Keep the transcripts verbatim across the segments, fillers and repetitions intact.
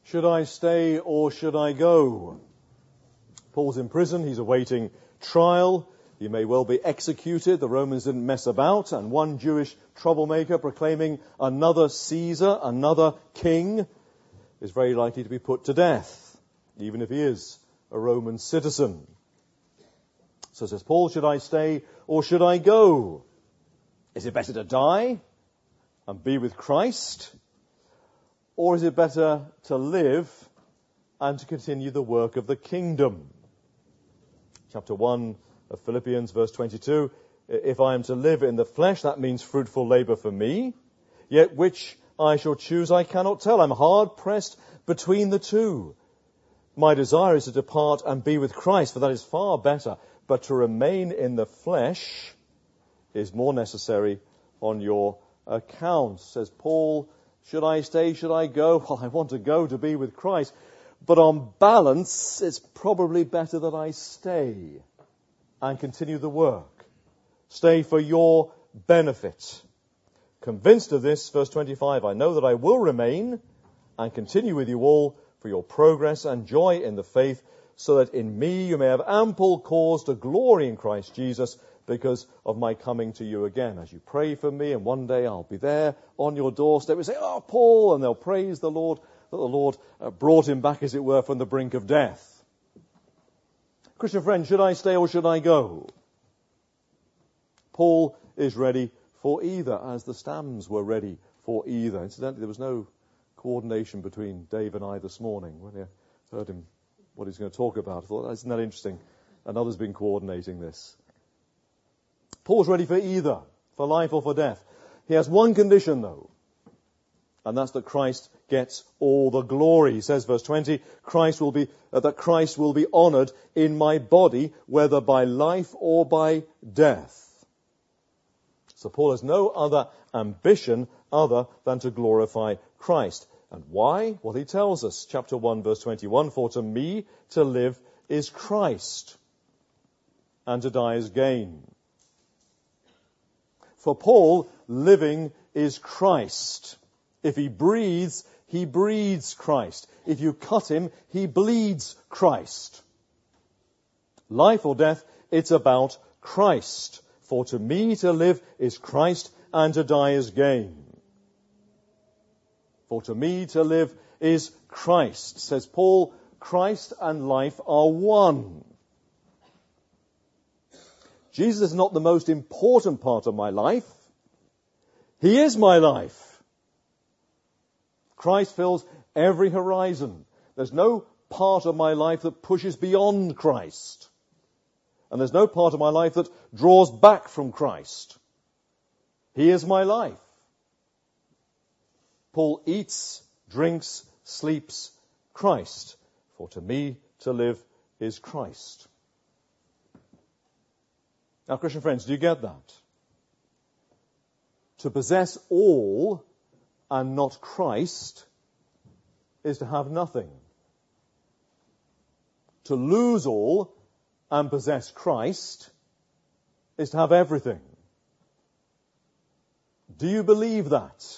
Should I stay or should I go? Paul's in prison. He's awaiting trial. He may well be executed. The Romans didn't mess about. And one Jewish troublemaker proclaiming another Caesar, another king, is very likely to be put to death, even if he is a Roman citizen. So says Paul, should I stay or should I go? Is it better to die and be with Christ? Or is it better to live and to continue the work of the kingdom? Chapter one of Philippians, verse twenty-two, if I am to live in the flesh, that means fruitful labour for me. Yet which I shall choose, I cannot tell. I'm hard pressed between the two. My desire is to depart and be with Christ, for that is far better. But to remain in the flesh is more necessary on your account. Says Paul, should I stay, should I go? Well, I want to go to be with Christ. But on balance, it's probably better that I stay and continue the work. Stay for your benefit. Convinced of this, verse twenty-five, I know that I will remain and continue with you all for your progress and joy in the faith, so that in me you may have ample cause to glory in Christ Jesus because of my coming to you again. As you pray for me, and one day I'll be there on your doorstep, we say, oh, Paul, and they'll praise the Lord, that the Lord uh, brought him back, as it were, from the brink of death. Christian friend, should I stay or should I go? Paul is ready for either, as the Stams were ready for either. Incidentally, there was no coordination between Dave and I this morning. When I heard him, what he's going to talk about, I thought, isn't that interesting? Another's been coordinating this. Paul's ready for either, for life or for death. He has one condition, though, and that's that Christ gets all the glory. He says, verse twenty, Christ will be uh, that Christ will be honoured in my body, whether by life or by death. So Paul has no other ambition other than to glorify Christ. And why? Well, he tells us, chapter one, verse twenty-one, for to me to live is Christ, and to die is gain. For Paul, living is Christ. If he breathes, he breathes Christ. If you cut him, he bleeds Christ. Life or death, it's about Christ. For to me to live is Christ, and to die is gain. For to me to live is Christ. Says Paul, Christ and life are one. Jesus is not the most important part of my life. He is my life. Christ fills every horizon. There's no part of my life that pushes beyond Christ. And there's no part of my life that draws back from Christ. He is my life. Paul eats, drinks, sleeps Christ. For to me to live is Christ. Now, Christian friends, do you get that? To possess all and not Christ is to have nothing. To lose all and possess Christ is to have everything. Do you believe that?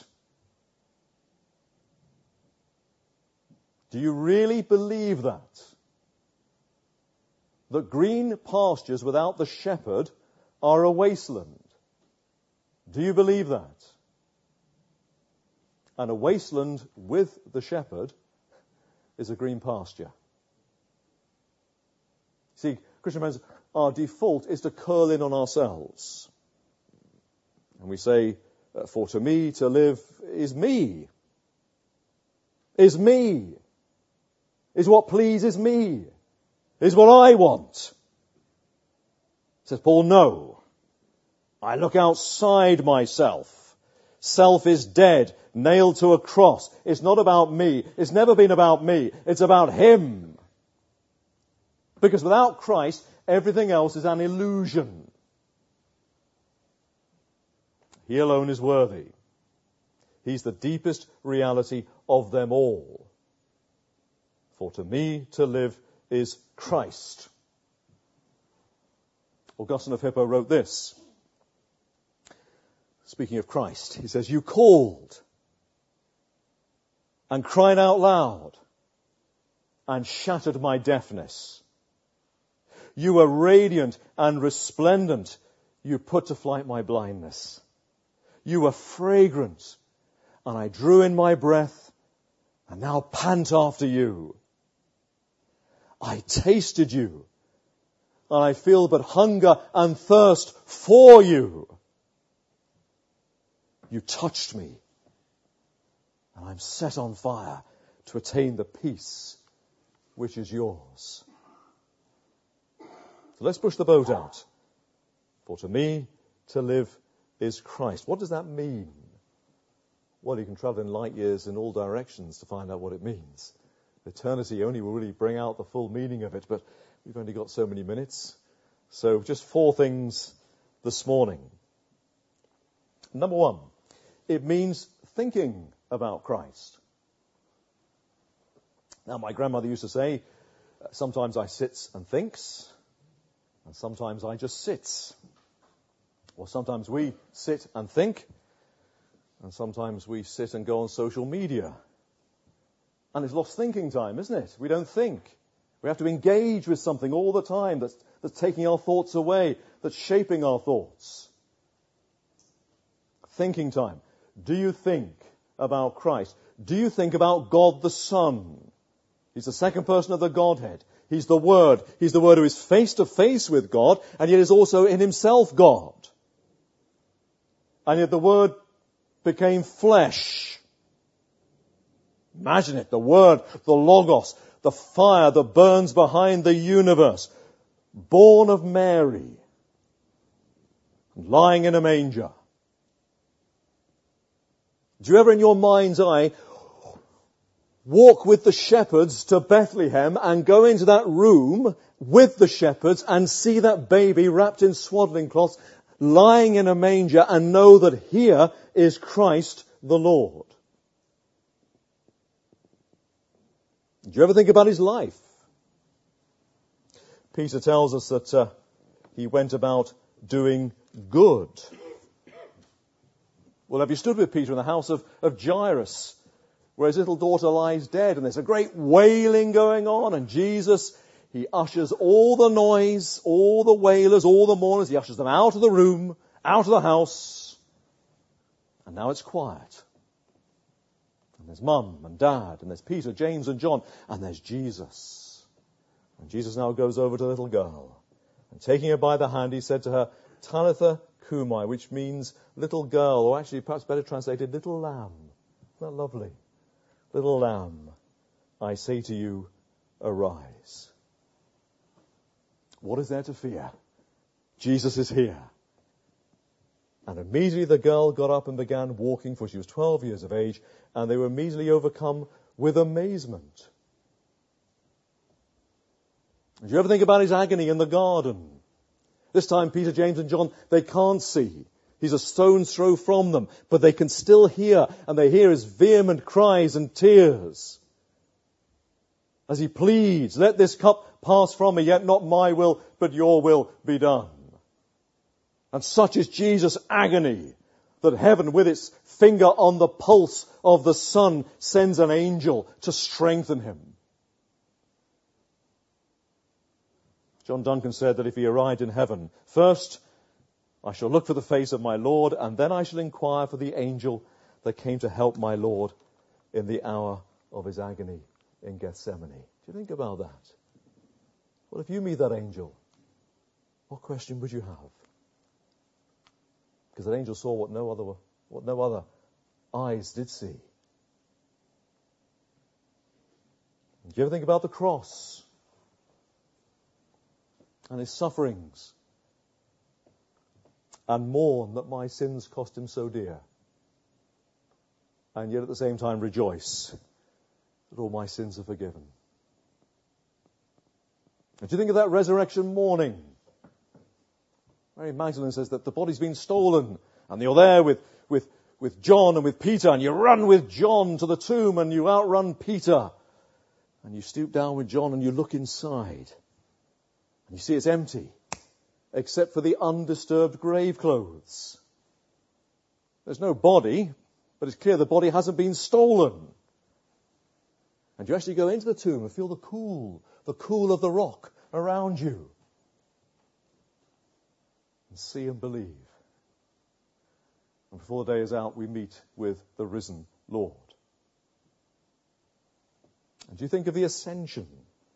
Do you really believe that? That green pastures without the shepherd are a wasteland? Do you believe that? And a wasteland with the shepherd is a green pasture. See, Christian friends, our default is to curl in on ourselves. And we say, for to me to live is me. Is me. Is what pleases me. Is what I want. Says Paul, no. I look outside myself. Self is dead, nailed to a cross. It's not about me. It's never been about me. It's about him. Because without Christ, everything else is an illusion. He alone is worthy. He's the deepest reality of them all. For to me to live is Christ. Augustine of Hippo wrote this. Speaking of Christ, he says, you called and cried out loud and shattered my deafness. You were radiant and resplendent. You put to flight my blindness. You were fragrant, and I drew in my breath, and now pant after you. I tasted you, and I feel but hunger and thirst for you. You touched me, and I'm set on fire to attain the peace which is yours. So let's push the boat out. For to me, to live is Christ. What does that mean? Well, you can travel in light years in all directions to find out what it means. Eternity only will really bring out the full meaning of it, but we've only got so many minutes. So just four things this morning. Number one, it means thinking about Christ. Now, my grandmother used to say, sometimes I sits and thinks, and sometimes I just sits. Or sometimes we sit and think, and sometimes we sit and go on social media. And it's lost thinking time, isn't it? We don't think. We have to engage with something all the time that's, that's taking our thoughts away, that's shaping our thoughts. Thinking time. Do you think about Christ? Do you think about God the Son? He's the second person of the Godhead. He's the Word. He's the Word who is face to face with God, and yet is also in himself God. And yet the Word became flesh. Imagine it, the Word, the Logos, the fire that burns behind the universe, born of Mary, lying in a manger. Do you ever in your mind's eye walk with the shepherds to Bethlehem and go into that room with the shepherds and see that baby wrapped in swaddling cloths lying in a manger and know that here is Christ the Lord? Do you ever think about his life? Peter tells us that uh, he went about doing good. Well, have you stood with Peter in the house of, of Jairus, where his little daughter lies dead, and there's a great wailing going on, and Jesus, he ushers all the noise, all the wailers, all the mourners, he ushers them out of the room, out of the house, and now it's quiet. And there's Mum and Dad, and there's Peter, James and John, and there's Jesus. And Jesus now goes over to the little girl, and taking her by the hand, he said to her, Talitha Cumi, which means little girl, or actually perhaps better translated, little lamb. Isn't that lovely? Little lamb, I say to you, arise. What is there to fear? Jesus is here. And immediately the girl got up and began walking, for she was twelve years of age, and they were immediately overcome with amazement. Did you ever think about his agony in the garden? This time Peter, James and John, they can't see. He's a stone's throw from them, but they can still hear, and they hear his vehement cries and tears as he pleads, let this cup pass from me, yet not my will, but your will be done. And such is Jesus' agony that heaven, with its finger on the pulse of the Son, sends an angel to strengthen him. John Duncan said that if he arrived in heaven, first I shall look for the face of my Lord, and then I shall inquire for the angel that came to help my Lord in the hour of his agony in Gethsemane. Do you think about that? Well, if you meet that angel, what question would you have? Because that angel saw what no other, what no other eyes did see. Do you ever think about the cross and his sufferings, and mourn that my sins cost him so dear, and yet at the same time rejoice that all my sins are forgiven? And do you think of that resurrection morning? Mary Magdalene says that the body's been stolen, and you're there with, with, with John and with Peter, and you run with John to the tomb, and you outrun Peter, and you stoop down with John, and you look inside, and you see it's empty, except for the undisturbed grave clothes. There's no body, but it's clear the body hasn't been stolen. And you actually go into the tomb and feel the cool, the cool of the rock around you. And see and believe. And before the day is out, we meet with the risen Lord. And you think of the ascension.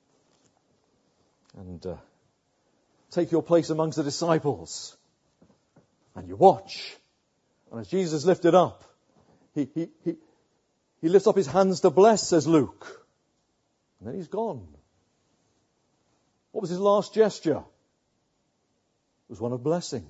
And uh, take your place amongst the disciples. And you watch. And as Jesus is lifted up, he, he, he, he lifts up his hands to bless, says Luke. And then he's gone. What was his last gesture? It was one of blessing.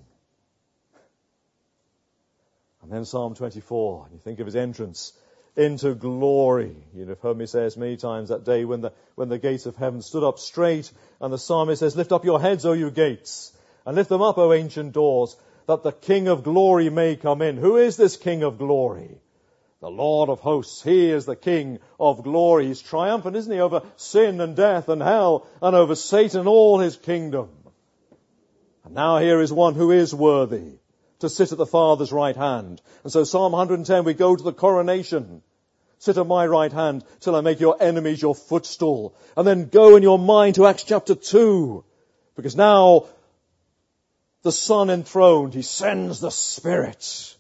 And then Psalm twenty-four, you think of his entrance into glory. You've heard me say this many times that day when the, when the gates of heaven stood up straight, and the psalmist says, lift up your heads, O you gates, and lift them up, O ancient doors, that the King of glory may come in. Who is this King of glory? The Lord of hosts. He is the King of glory. He's triumphant, isn't he, over sin and death and hell, and over Satan and all his kingdom. And now here is one who is worthy to sit at the Father's right hand. And so Psalm one hundred ten, we go to the coronation. Sit at my right hand till I make your enemies your footstool. And then go in your mind to Acts chapter two. Because now the Son enthroned, he sends the Spirit.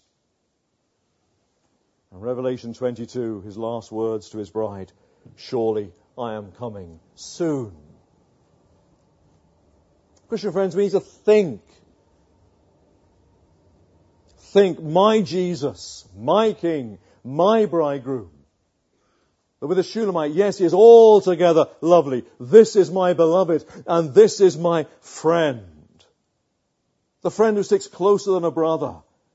And Revelation twenty-two, his last words to his bride, surely I am coming soon. Christian friends, we need to think. Think, my Jesus, my King, my bridegroom. But with the Shulamite, yes, he is altogether lovely. This is my beloved, and this is my friend. The friend who sticks closer than a brother.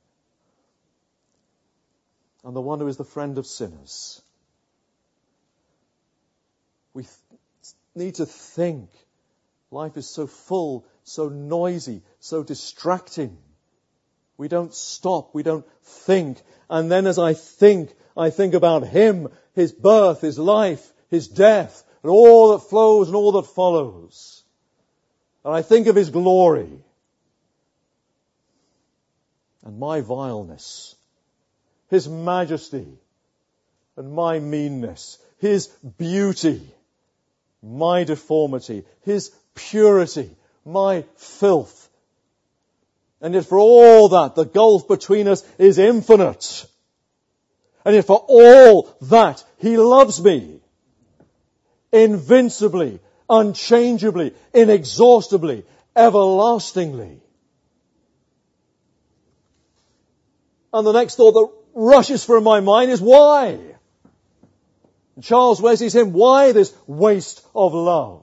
And the one who is the friend of sinners. We th- need to think. Life is so full, so noisy, so distracting. We don't stop, we don't think. And then as I think, I think about him, his birth, his life, his death, and all that flows and all that follows. And I think of his glory. And my vileness, his majesty, and my meanness, his beauty, my deformity, his purity, my filth. And yet for all that, the gulf between us is infinite. And yet for all that, he loves me. Invincibly, unchangeably, inexhaustibly, everlastingly. And the next thought that rushes through my mind is why? And Charles Wesley's hymn, why this waste of love?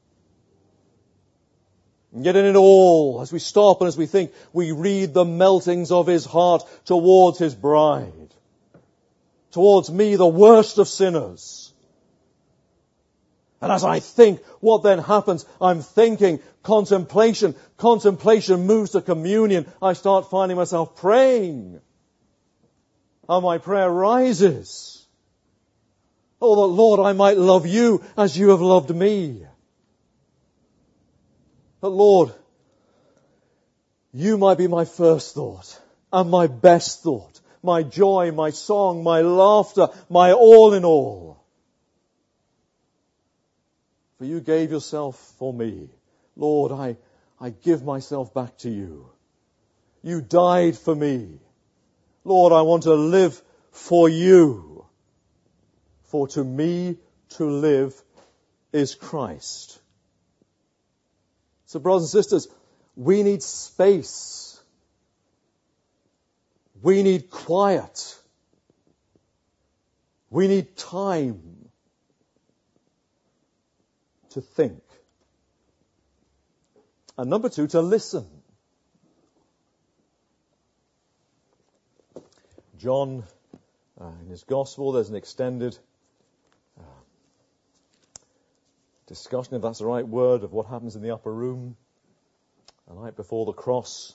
And yet in it all, as we stop and as we think, we read the meltings of his heart towards his bride. Towards me, the worst of sinners. And as I think, what then happens? I'm thinking, contemplation. Contemplation moves to communion. I start finding myself praying. And my prayer rises. Oh, that Lord, I might love you as you have loved me. That Lord, you might be my first thought and my best thought, my joy, my song, my laughter, my all in all. For you gave yourself for me. Lord, I, I give myself back to you. You died for me. Lord, I want to live for you. For to me to live is Christ. So brothers and sisters, we need space. We need quiet. We need time to think. And number two, to listen. John, uh, in his Gospel, there's an extended uh, discussion, if that's the right word, of what happens in the upper room, the night before the cross.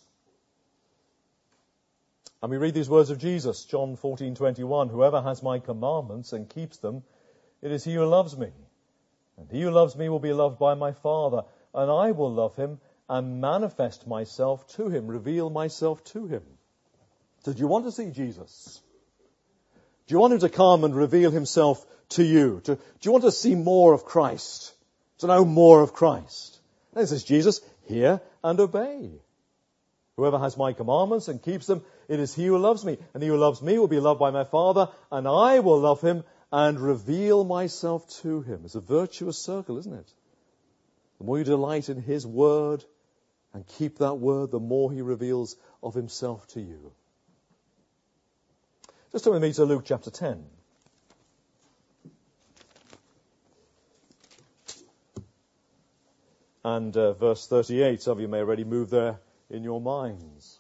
And we read these words of Jesus, John fourteen twenty-one, whoever has my commandments and keeps them, it is he who loves me. And he who loves me will be loved by my Father, and I will love him and manifest myself to him, reveal myself to him. So do you want to see Jesus? Do you want him to come and reveal himself to you? To, do you want to see more of Christ? To know more of Christ? And it says, Jesus, hear and obey. Whoever has my commandments and keeps them, it is he who loves me. And he who loves me will be loved by my Father, and I will love him and reveal myself to him. It's a virtuous circle, isn't it? The more you delight in his word and keep that word, the more he reveals of himself to you. Just turn with me to Luke chapter ten. And uh, verse thirty-eight, some of you may already move there in your minds.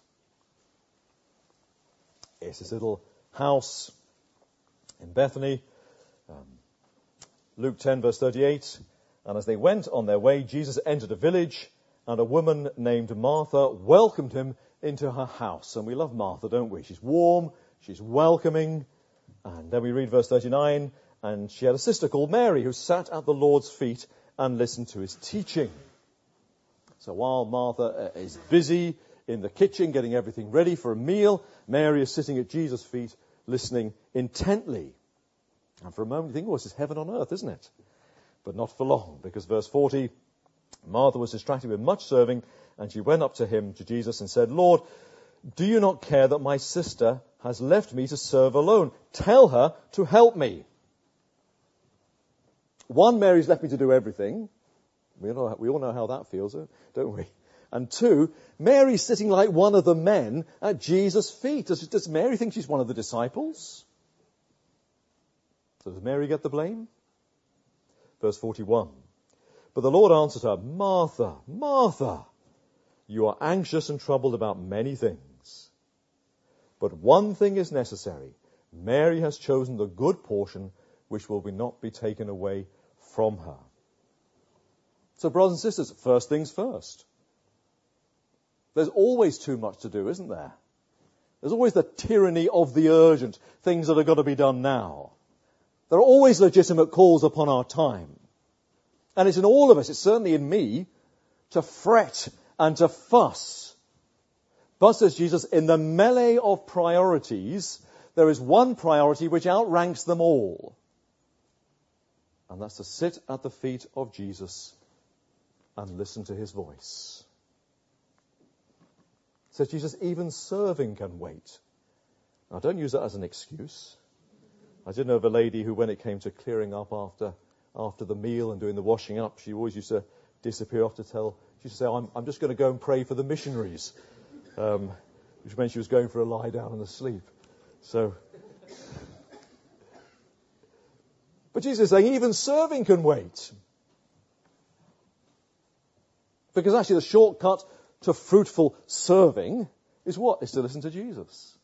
It's this little house in Bethany. Um, Luke ten, verse thirty-eight. And as they went on their way, Jesus entered a village, and a woman named Martha welcomed him into her house. And we love Martha, don't we? She's warm, she's welcoming. And then we read verse thirty-nine, and she had a sister called Mary who sat at the Lord's feet and listened to his teaching. So while Martha is busy in the kitchen getting everything ready for a meal, Mary is sitting at Jesus' feet listening intently. And for a moment you think, oh, this is heaven on earth, isn't it? But not for long, because verse forty, Martha was distracted with much serving, and she went up to him, to Jesus, and said, Lord, do you not care that my sister has left me to serve alone? Tell her to help me. One, Mary's left me to do everything. We all know, we all know how that feels, don't we? And two, Mary's sitting like one of the men at Jesus' feet. Does, does Mary think she's one of the disciples? So does Mary get the blame? Verse forty-one. But the Lord answered her, Martha, Martha, you are anxious and troubled about many things. But one thing is necessary. Mary has chosen the good portion, which will not be taken away from her. So, brothers and sisters, first things first. There's always too much to do, isn't there? There's always the tyranny of the urgent, things that are got to be done now. There are always legitimate calls upon our time. And it's in all of us, it's certainly in me, to fret and to fuss. But, says Jesus, in the melee of priorities, there is one priority which outranks them all. And that's to sit at the feet of Jesus and listen to his voice. Says Jesus, even serving can wait. Now, don't use that as an excuse. I did know of a lady who, when it came to clearing up after after the meal and doing the washing up, she always used to disappear off to tell, she used to say, I'm, I'm just going to go and pray for the missionaries, um, which meant she was going for a lie down and a sleep. So, but Jesus is saying even serving can wait. Because actually the shortcut to fruitful serving is what? Is to listen to Jesus.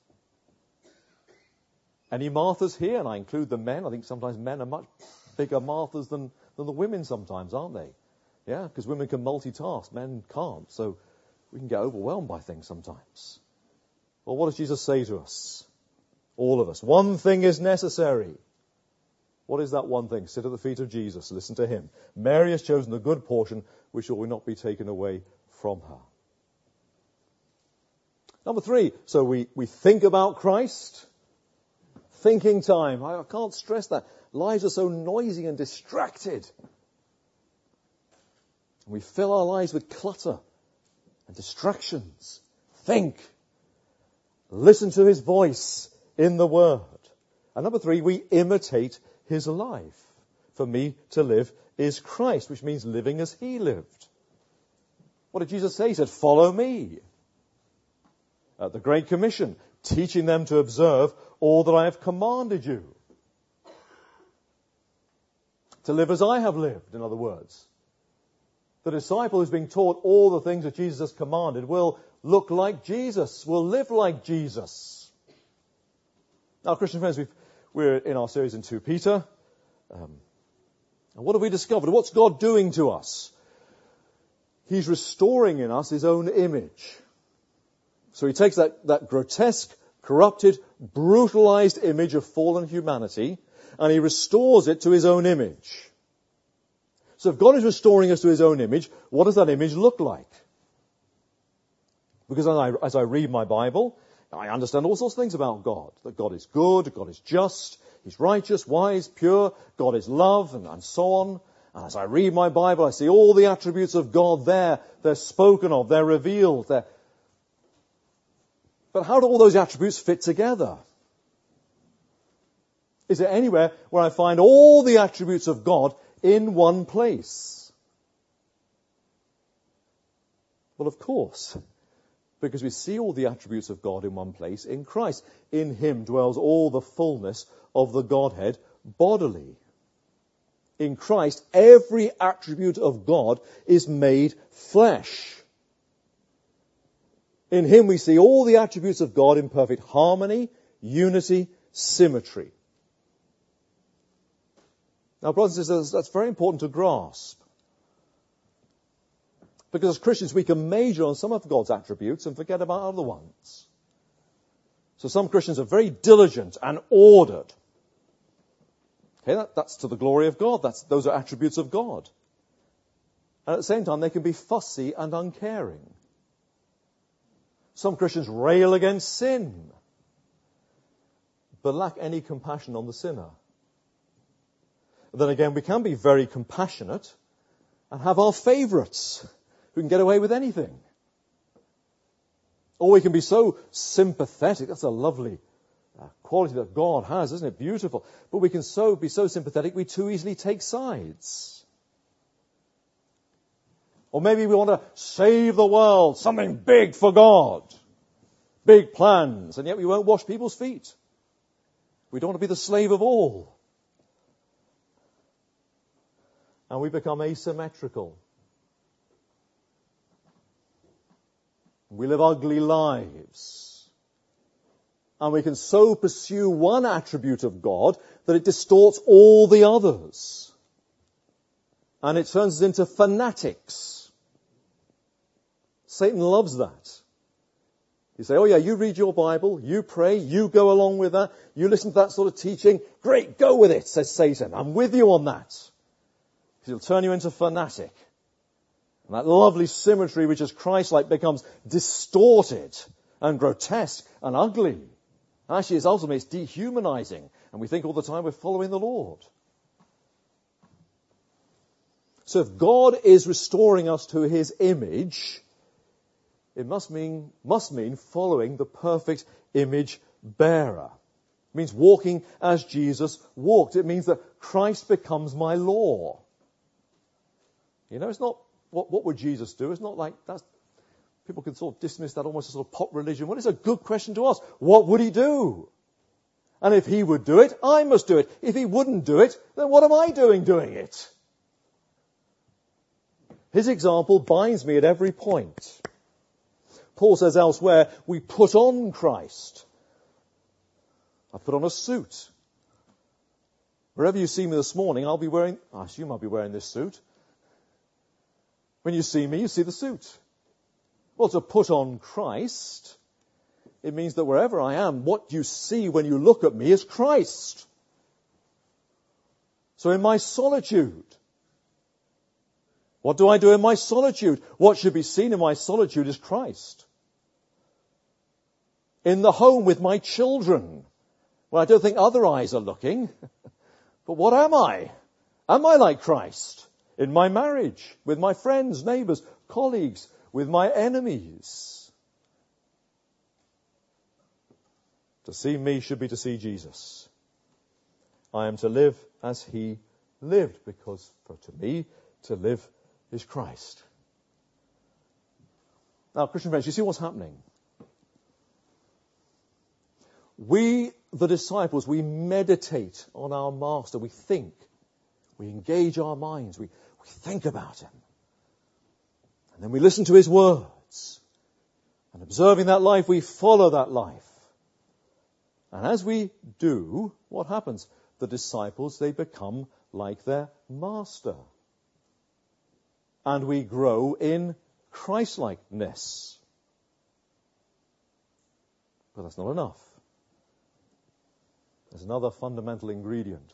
Any Marthas here? And I include the men. I think sometimes men are much bigger Marthas than, than the women sometimes, aren't they? Yeah, because women can multitask, men can't. So we can get overwhelmed by things sometimes. Well, what does Jesus say to us? All of us. One thing is necessary. What is that one thing? Sit at the feet of Jesus. Listen to him. Mary has chosen the good portion, which will not be taken away from her. Number three, so we, we think about Christ. Thinking time. I, I can't stress that. Lives are so noisy and distracted. We fill our lives with clutter and distractions. Think. Listen to his voice in the Word. And number three, we imitate his life. For me to live is Christ, which means living as he lived. What did Jesus say? He said, follow me. At the Great Commission, teaching them to observe all that I have commanded you. To live as I have lived, in other words. The disciple who's being taught all the things that Jesus has commanded will look like Jesus, will live like Jesus. Now, Christian friends, we've, we're in our series in Second Peter. Um, and what have we discovered? What's God doing to us? He's restoring in us his own image. So he takes that, that grotesque, corrupted, brutalized image of fallen humanity, and he restores it to his own image. So if God is restoring us to his own image, what does that image look like? Because as I, as I read my Bible, I understand all sorts of things about God. That God is good, God is just, He's righteous, wise, pure. God is love, and, and so on. And as I read my Bible, I see all the attributes of God there. They're spoken of. They're revealed. They're... But how do all those attributes fit together? Is there anywhere where I find all the attributes of God in one place? Well, of course, because we see all the attributes of God in one place in Christ. In him dwells all the fullness of the Godhead bodily. In Christ, every attribute of God is made flesh. In him we see all the attributes of God in perfect harmony, unity, symmetry. Now, brothers and sisters, that's very important to grasp. Because as Christians, we can major on some of God's attributes and forget about other ones. So some Christians are very diligent and ordered. Okay, that, that's to the glory of God. That's, those are attributes of God. And at the same time, they can be fussy and uncaring. Some Christians rail against sin, but lack any compassion on the sinner. Then again, we can be very compassionate and have our favourites who can get away with anything. Or we can be so sympathetic. That's a lovely uh, quality that God has, isn't it? Beautiful. But we can so be so sympathetic we too easily take sides. Or maybe we want to save the world, something big for God. Big plans, and yet we won't wash people's feet. We don't want to be the slave of all. And we become asymmetrical. We live ugly lives. And we can so pursue one attribute of God that it distorts all the others. And it turns us into fanatics. Satan loves that. You say, oh yeah, you read your Bible, you pray, you go along with that, you listen to that sort of teaching. Great, go with it, says Satan. I'm with you on that. He'll turn you into a fanatic. And that lovely symmetry which is Christ-like becomes distorted and grotesque and ugly. Actually, it's ultimately it's dehumanizing. And we think all the time we're following the Lord. So if God is restoring us to his image, it must mean, must mean following the perfect image bearer. It means walking as Jesus walked. It means that Christ becomes my law. You know, it's not, what, what would Jesus do? It's not like, that's, people can sort of dismiss that almost as sort of pop religion. Well, it's a good question to ask. What would he do? And if he would do it, I must do it. If he wouldn't do it, then what am I doing doing it? His example binds me at every point. Paul says elsewhere, we put on Christ. I put on a suit. Wherever you see me this morning, I'll be wearing, I assume I'll be wearing this suit. When you see me, you see the suit. Well, to put on Christ, it means that wherever I am, what you see when you look at me is Christ. So in my solitude, what do I do in my solitude? What should be seen in my solitude is Christ. In the home with my children, well, I don't think other eyes are looking, but what am I? Am I like Christ? In my marriage, with my friends, neighbours, colleagues, with my enemies. To see me should be to see Jesus. I am to live as he lived, because for to me, to live is Christ. Now, Christian friends, you see what's happening? We, the disciples, we meditate on our Master. We think. We engage our minds. We, we think about him. And then we listen to his words. And observing that life, we follow that life. And as we do, what happens? The disciples, they become like their Master. And we grow in Christ-likeness. But that's not enough. There's another fundamental ingredient.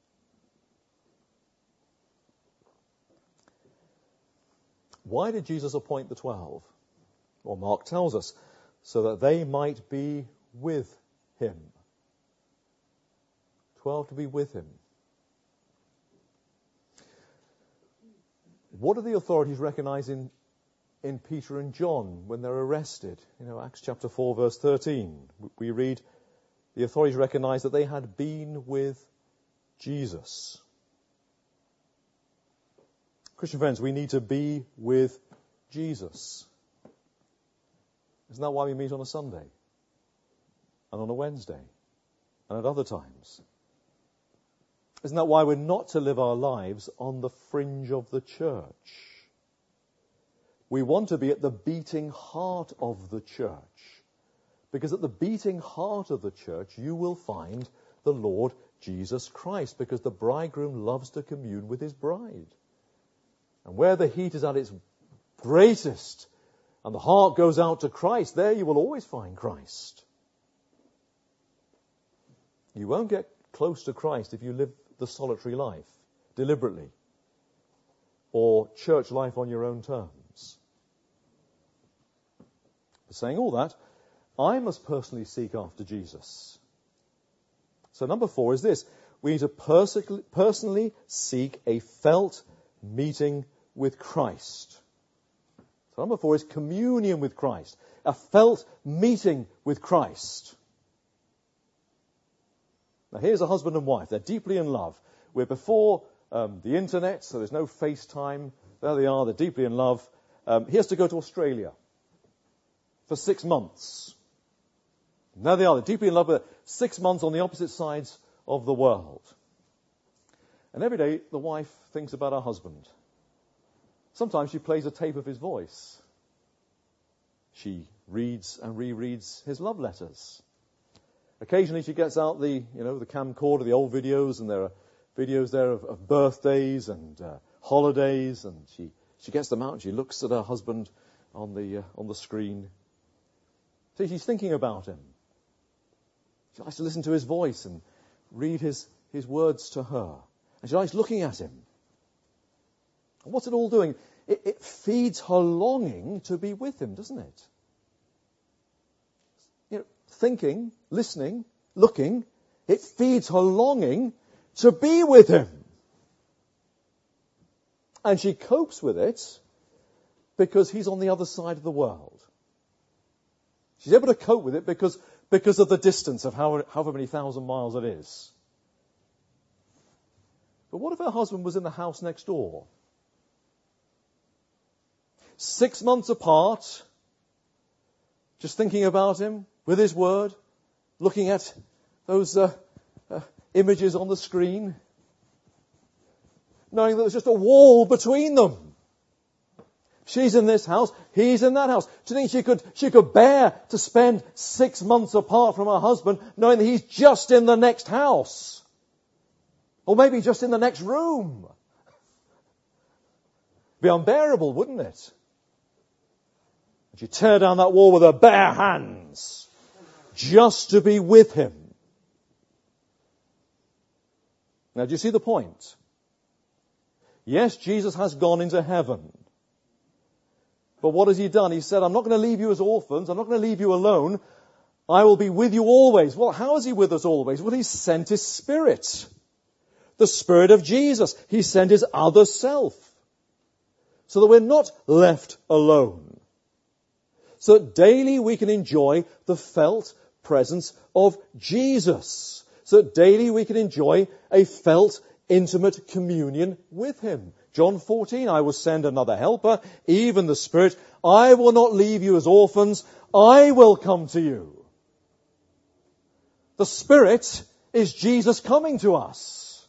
Why did Jesus appoint the twelve? Well, Mark tells us, so that they might be with him. Twelve to be with him. What do the authorities recognize in, in Peter and John when they're arrested? You know, Acts chapter four, verse thirteen. We read, the authorities recognize that they had been with Jesus. Christian friends, we need to be with Jesus. Isn't that why we meet on a Sunday? And on a Wednesday? And at other times? Isn't that why we're not to live our lives on the fringe of the church? We want to be at the beating heart of the church. Because at the beating heart of the church, you will find the Lord Jesus Christ. Because the bridegroom loves to commune with his bride. And where the heat is at its greatest, and the heart goes out to Christ, there you will always find Christ. You won't get close to Christ if you live the solitary life, deliberately, or church life on your own terms. For saying all that, I must personally seek after Jesus. So number four is this. We need to pers- personally seek a felt meeting with Christ. So number four is communion with Christ. A felt meeting with Christ. Now here's a husband and wife. They're deeply in love. We're before um, the internet, so there's no FaceTime. There they are. They're deeply in love. Um, he has to go to Australia for six months. And there they are. They're deeply in love with six months on the opposite sides of the world. And every day the wife thinks about her husband. Sometimes she plays a tape of his voice. She reads and rereads his love letters. Occasionally she gets out the, you know, the camcorder, the old videos, and there are videos there of, of birthdays and uh, holidays, and she, she gets them out and she looks at her husband on the uh, on the screen. So she's thinking about him. She likes to listen to his voice and read his, his words to her. And she likes looking at him. And what's it all doing? It, it feeds her longing to be with him, doesn't it? You know, thinking, listening, looking, it feeds her longing to be with him. And she copes with it because he's on the other side of the world. She's able to cope with it because, because of the distance of how, however many thousand miles it is. But what if her husband was in the house next door? Six months apart, just thinking about him with his word, looking at those uh, uh, images on the screen, knowing that there's just a wall between them. She's in this house, he's in that house. Do you think she could she could bear to spend six months apart from her husband, knowing that he's just in the next house? Or maybe just in the next room? It'd be unbearable, wouldn't it? And you tear down that wall with her bare hands, just to be with him. Now, do you see the point? Yes, Jesus has gone into heaven. But what has he done? He said, I'm not going to leave you as orphans. I'm not going to leave you alone. I will be with you always. Well, how is he with us always? Well, he sent his Spirit. The Spirit of Jesus. He sent his other self. So that we're not left alone. So that daily we can enjoy the felt presence of Jesus. So that daily we can enjoy a felt intimate communion with him. John fourteen, I will send another helper, even the Spirit. I will not leave you as orphans. I will come to you. The Spirit is Jesus coming to us.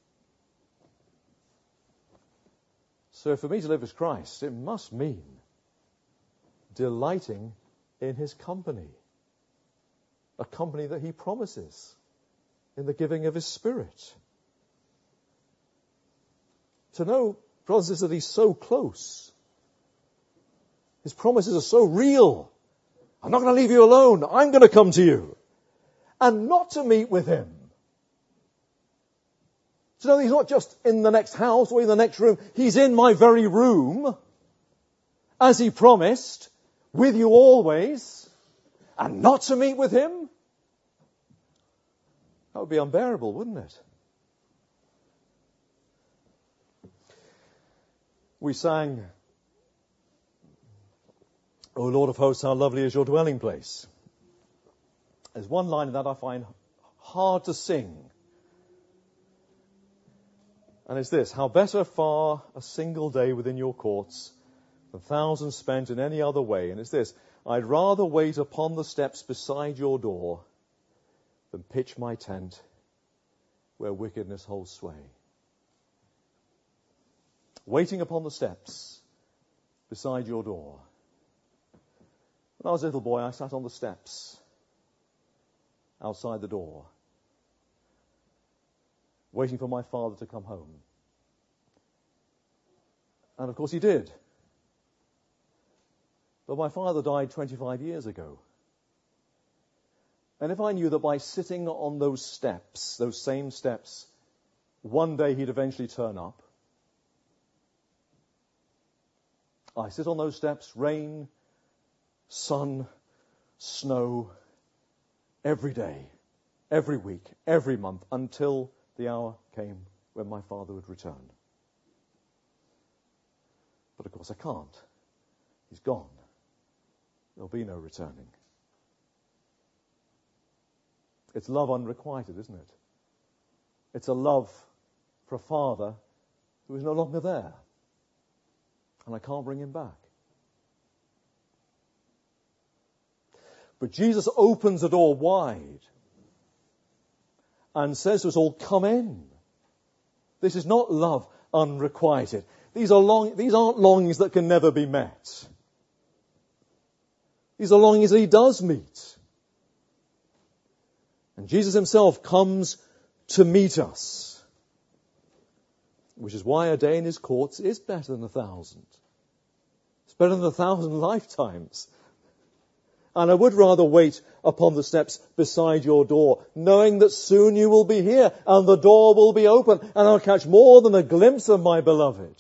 So for me to live as Christ, it must mean delighting in his company. A company that he promises in the giving of his Spirit. To know, brothers and sisters, that he's so close. His promises are so real. I'm not going to leave you alone. I'm going to come to you. And not to meet with him. To know that he's not just in the next house or in the next room. He's in my very room. As he promised. With you always. And not to meet with him. That would be unbearable, wouldn't it? We sang, O Lord of hosts, how lovely is your dwelling place. There's one line in that I find hard to sing. And it's this: how better far a single day within your courts than thousands spent in any other way. And it's this: I'd rather wait upon the steps beside your door than pitch my tent where wickedness holds sway. Waiting upon the steps beside your door. When I was a little boy, I sat on the steps outside the door, waiting for my father to come home. And of course he did. But my father died twenty-five years ago. And if I knew that by sitting on those steps, those same steps, one day he'd eventually turn up, I sit on those steps, rain, sun, snow, every day, every week, every month, until the hour came when my father would return. But of course I can't. He's gone. There'll be no returning. It's love unrequited, isn't it? It's a love for a father who is no longer there. And I can't bring him back. But Jesus opens the door wide and says to us all, come in. This is not love unrequited. These are long, these aren't longings that can never be met. These are longings that he does meet. And Jesus himself comes to meet us. Which is why a day in his courts is better than a thousand. It's better than a thousand lifetimes. And I would rather wait upon the steps beside your door, knowing that soon you will be here and the door will be open and I'll catch more than a glimpse of my beloved.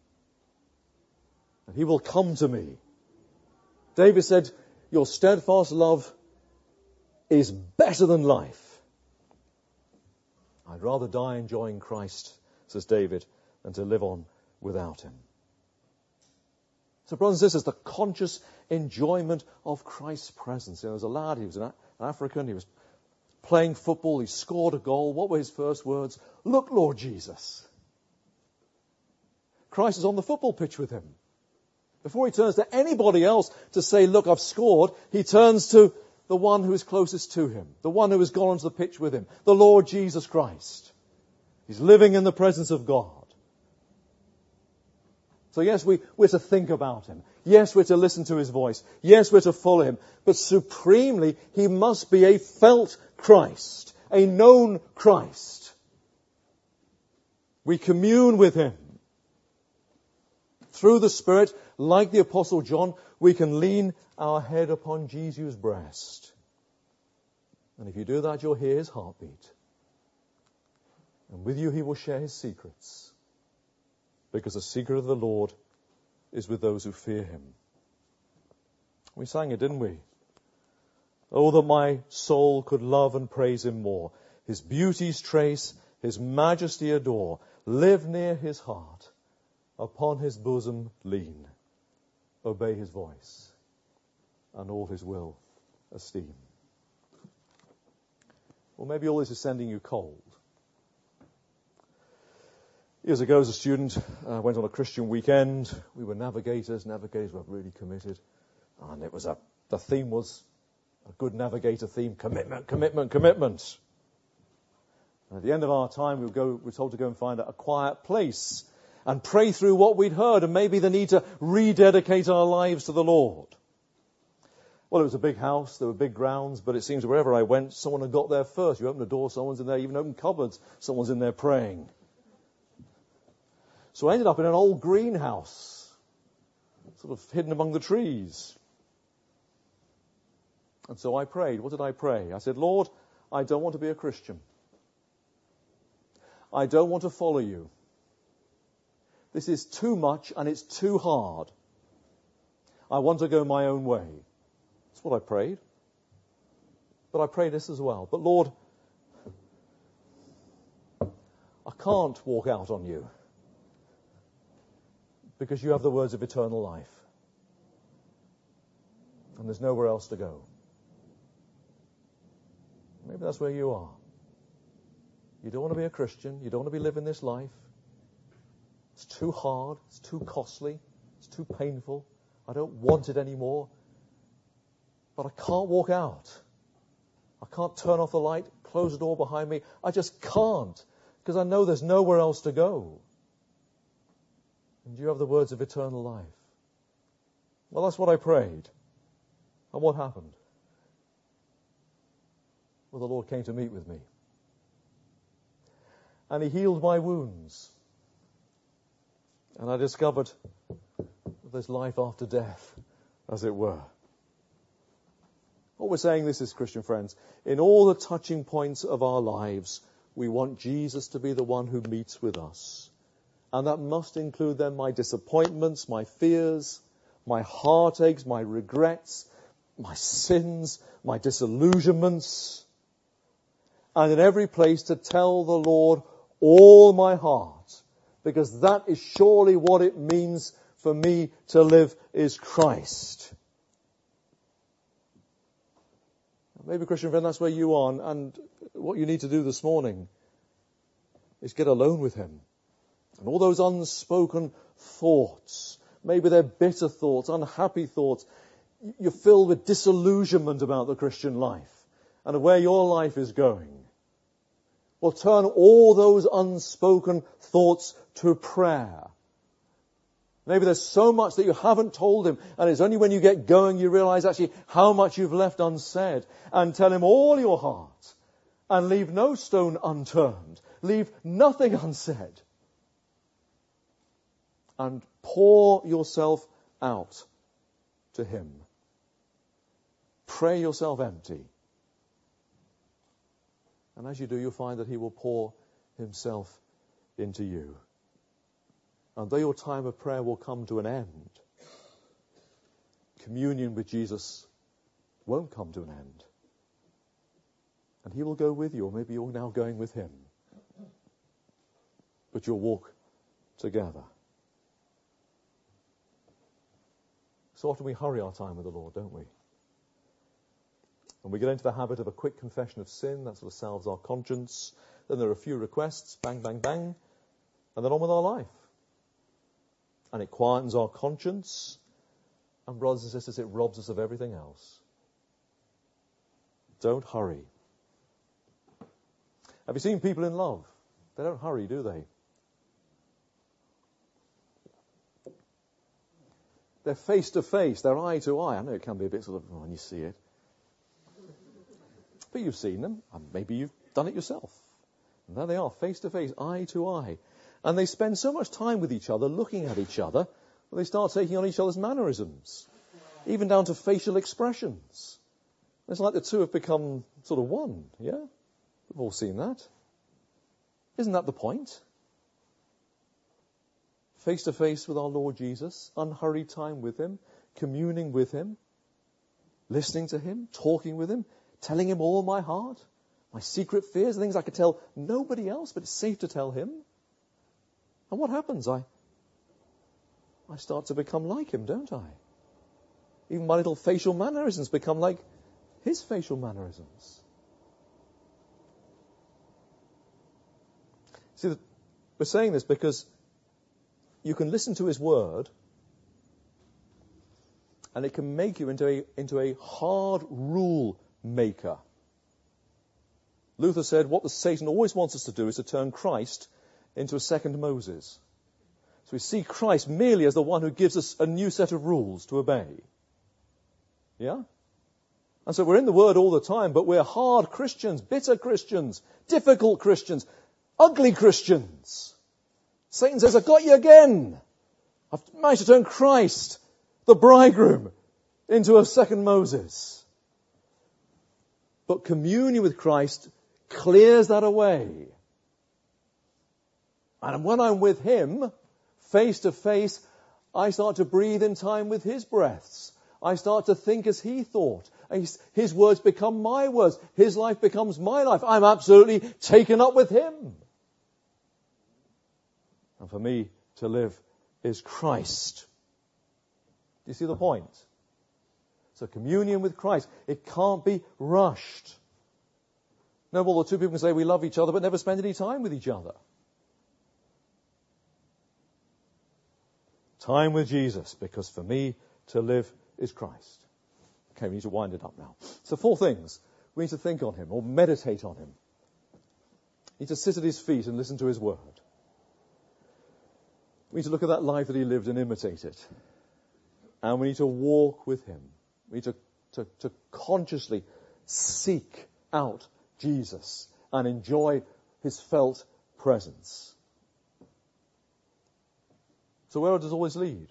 And he will come to me. David said, your steadfast love is better than life. I'd rather die enjoying Christ, says David, than to live on without him. So brothers and sisters, the conscious enjoyment of Christ's presence. You know, as a lad, he was an African, he was playing football, he scored a goal. What were his first words? Look, Lord Jesus. Christ is on the football pitch with him. Before he turns to anybody else to say, look, I've scored, he turns to the one who is closest to him, the one who has gone onto the pitch with him, the Lord Jesus Christ. He's living in the presence of God. So yes, we, we're to think about him. Yes, we're to listen to his voice. Yes, we're to follow him. But supremely, he must be a felt Christ, a known Christ. We commune with him. Through the Spirit, like the Apostle John, we can lean our head upon Jesus' breast. And if you do that, you'll hear his heartbeat. And with you he will share his secrets. Because the secret of the Lord is with those who fear him. We sang it, didn't we? Oh, that my soul could love and praise him more. His beauties trace, his majesty adore. Live near his heart, upon his bosom lean. Obey his voice, and all his will esteem. Well, maybe all this is sending you cold. Years ago, as a student, I went on a Christian weekend. We were navigators. Navigators were really committed. And it was a, the theme was a good navigator theme, commitment, commitment, commitment. And at the end of our time, we were, go, we were told to go and find a, a quiet place and pray through what we'd heard and maybe the need to rededicate our lives to the Lord. Well, it was a big house, there were big grounds, but it seems wherever I went, someone had got there first. You open the door, someone's in there, even open cupboards, someone's in there praying. So I ended up in an old greenhouse, sort of hidden among the trees. And so I prayed. What did I pray? I said, Lord, I don't want to be a Christian. I don't want to follow you. This is too much and it's too hard. I want to go my own way. That's what I prayed. But I prayed this as well. But Lord, I can't walk out on you because you have the words of eternal life. And there's nowhere else to go. Maybe that's where you are. You don't want to be a Christian. You don't want to be living this life. It's too hard. It's too costly. It's too painful. I don't want it anymore. But I can't walk out. I can't turn off the light, close the door behind me. I just can't, because I know there's nowhere else to go. And you have the words of eternal life. Well, that's what I prayed. And what happened? Well, the Lord came to meet with me. And he healed my wounds. And I discovered there's life after death, as it were. What we're saying this is, Christian friends, in all the touching points of our lives, we want Jesus to be the one who meets with us. And that must include then my disappointments, my fears, my heartaches, my regrets, my sins, my disillusionments. And in every place to tell the Lord all my heart, because that is surely what it means for me to live is Christ. Maybe, Christian friend, that's where you are, and what you need to do this morning is get alone with him. And all those unspoken thoughts, maybe they're bitter thoughts, unhappy thoughts, you're filled with disillusionment about the Christian life and where your life is going. Well, turn all those unspoken thoughts to prayer. Maybe there's so much that you haven't told him, and it's only when you get going you realize actually how much you've left unsaid. And tell him all your heart, and leave no stone unturned. Leave nothing unsaid. And pour yourself out to him. Pray yourself empty. And as you do, you'll find that he will pour himself into you. And though your time of prayer will come to an end, communion with Jesus won't come to an end. And he will go with you, or maybe you're now going with him. But you'll walk together. So often we hurry our time with the Lord, don't we? And we get into the habit of a quick confession of sin, that sort of salves our conscience. Then there are a few requests, bang, bang, bang, and then on with our life. And it quietens our conscience. And brothers and sisters, it robs us of everything else. Don't hurry. Have you seen people in love? They don't hurry, do they? They're face to face. They're eye to eye. I know it can be a bit sort of, oh, when you see it. But you've seen them. And maybe you've done it yourself. And there they are, face to face, eye to eye. And they spend so much time with each other, looking at each other, that they start taking on each other's mannerisms, even down to facial expressions. It's like the two have become sort of one, yeah? We've all seen that. Isn't that the point? Face to face with our Lord Jesus, unhurried time with him, communing with him, listening to him, talking with him, telling him all my heart, my secret fears, the things I could tell nobody else, but it's safe to tell him. And what happens? I, I start to become like him, don't I? Even my little facial mannerisms become like his facial mannerisms. See, we're saying this because you can listen to his word and it can make you into a, into a hard rule maker. Luther said what the Satan always wants us to do is to turn Christ into a second Moses. So we see Christ merely as the one who gives us a new set of rules to obey. Yeah? And so we're in the Word all the time, but we're hard Christians, bitter Christians, difficult Christians, ugly Christians. Satan says, I've got you again. I've managed to turn Christ, the bridegroom, into a second Moses. But communion with Christ clears that away. And when I'm with him, face to face, I start to breathe in time with his breaths. I start to think as he thought. His words become my words. His life becomes my life. I'm absolutely taken up with him. And for me to live is Christ. Do you see the point? So communion with Christ, it can't be rushed. No, well, the two people can say we love each other but never spend any time with each other. Time with Jesus, because for me to live is Christ. Okay, we need to wind it up now. So four things. We need to think on him or meditate on him. We need to sit at his feet and listen to his word. We need to look at that life that he lived and imitate it. And we need to walk with him. We need to, to, to consciously seek out Jesus and enjoy his felt presence. So where does all this lead?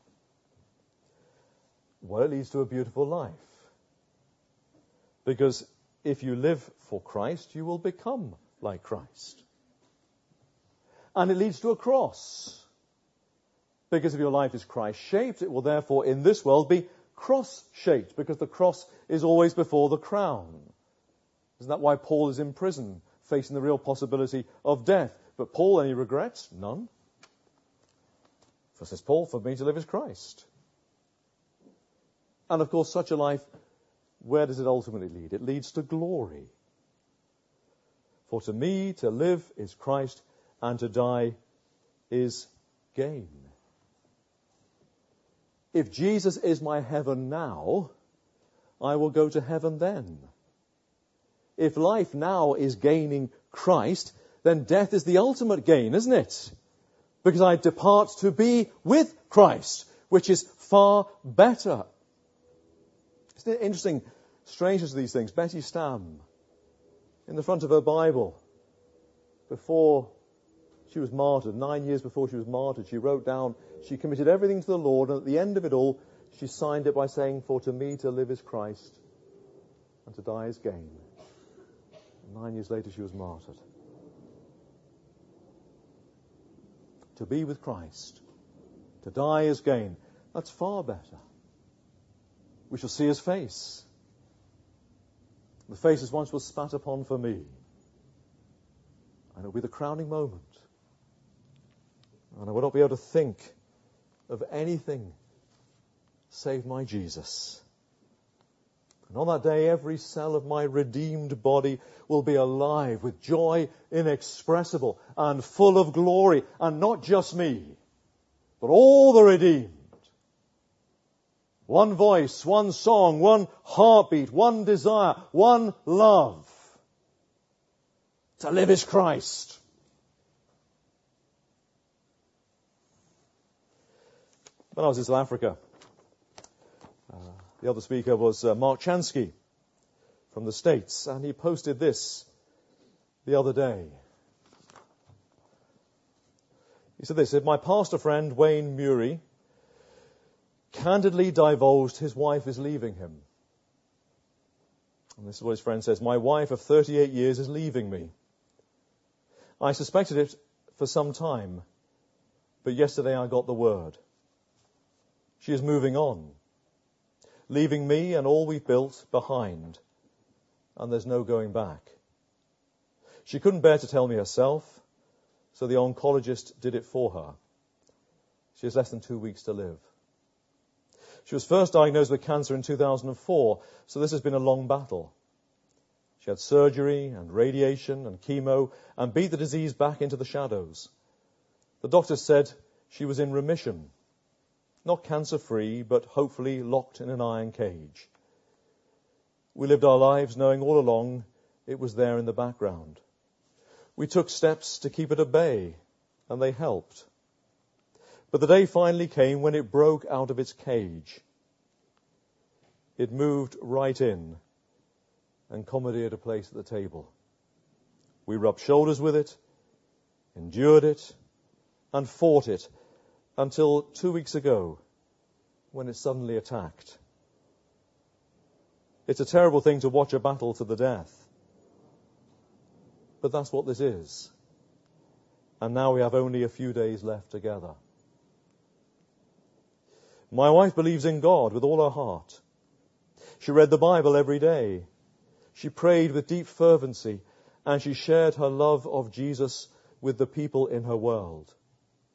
Well, it leads to a beautiful life. Because if you live for Christ, you will become like Christ. And it leads to a cross. Because if your life is Christ-shaped, it will therefore in this world be cross-shaped, because the cross is always before the crown. Isn't that why Paul is in prison, facing the real possibility of death? But Paul, any regrets? None. For, says Paul, for me to live is Christ. And of course, such a life, where does it ultimately lead? It leads to glory. For to me to live is Christ, and to die is gain. If Jesus is my heaven now, I will go to heaven then. If life now is gaining Christ, then death is the ultimate gain, isn't it? Because I depart to be with Christ, which is far better. Isn't it interesting, strangers of these things? Betty Stam, in the front of her Bible, before she was martyred, nine years before she was martyred, she wrote down, she committed everything to the Lord, and at the end of it all, she signed it by saying, for to me to live is Christ, and to die is gain. And nine years later, she was martyred. To be with Christ, to die is gain. That's far better. We shall see his face. The face as once was spat upon for me. And it'll be the crowning moment. And I will not be able to think of anything save my Jesus. And on that day, every cell of my redeemed body will be alive with joy inexpressible and full of glory. And not just me, but all the redeemed. One voice, one song, one heartbeat, one desire, one love. To live is Christ. When I was in South Africa, uh, the other speaker was uh, Mark Chansky from the States, and he posted this the other day. He said this, my pastor friend Wayne Murray candidly divulged his wife is leaving him. And this is what his friend says, my wife of thirty-eight years is leaving me. I suspected it for some time, but yesterday I got the word. She is moving on, leaving me and all we've built behind, and there's no going back. She couldn't bear to tell me herself, so the oncologist did it for her. She has less than two weeks to live. She was first diagnosed with cancer in two thousand four, so this has been a long battle. She had surgery and radiation and chemo and beat the disease back into the shadows. The doctors said she was in remission. Not cancer-free, but hopefully locked in an iron cage. We lived our lives knowing all along it was there in the background. We took steps to keep it at bay, and they helped. But the day finally came when it broke out of its cage. It moved right in and commandeered a place at the table. We rubbed shoulders with it, endured it, and fought it until two weeks ago when it suddenly attacked. It's a terrible thing to watch a battle to the death. But that's what this is. And now we have only a few days left together. My wife believes in God with all her heart. She read the Bible every day. She prayed with deep fervency, and she shared her love of Jesus with the people in her world.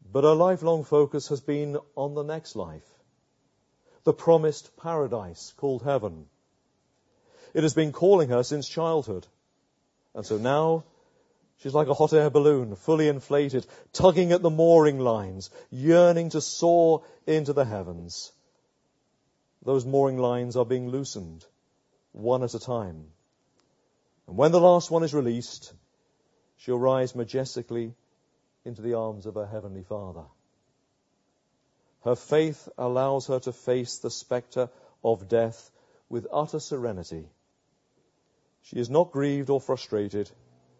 But her lifelong focus has been on the next life, the promised paradise called heaven. It has been calling her since childhood. And so now she's like a hot air balloon, fully inflated, tugging at the mooring lines, yearning to soar into the heavens. Those mooring lines are being loosened, one at a time. And when the last one is released, she'll rise majestically into the arms of her Heavenly Father. Her faith allows her to face the spectre of death with utter serenity. She is not grieved or frustrated.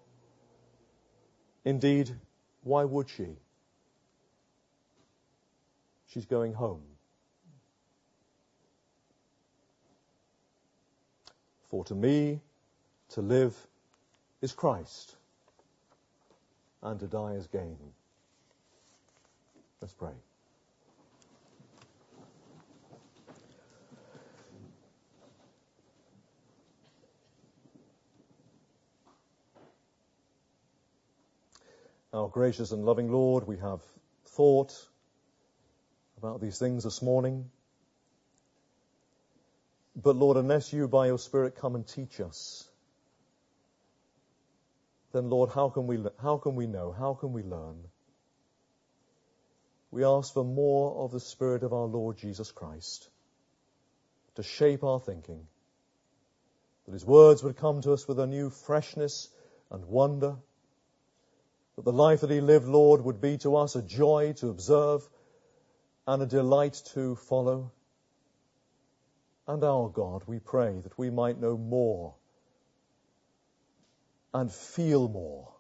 Indeed, why would she? She's going home. For to me, to live is Christ, and to die is gain. Let's pray. Our gracious and loving Lord, we have thought about these things this morning. But Lord, unless you by your Spirit come and teach us, then Lord, how can we how can we know? How can we learn? We ask for more of the Spirit of our Lord Jesus Christ to shape our thinking, that his words would come to us with a new freshness and wonder, that the life that he lived, Lord, would be to us a joy to observe and a delight to follow. And our God, we pray that we might know more and feel more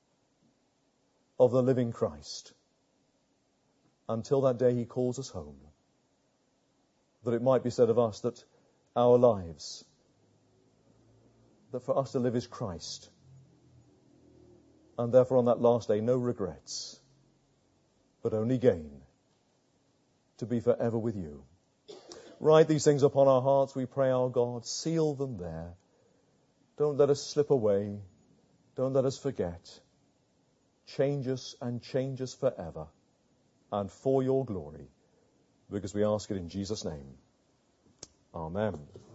of the living Christ until that day he calls us home, that it might be said of us that our lives, that for us to live is Christ, and therefore on that last day no regrets, but only gain, to be forever with you. Write these things upon our hearts, we pray, our God. Seal them there. Don't let us slip away. Don't let us forget. Change us and change us forever and for your glory, because we ask it in Jesus' name. Amen.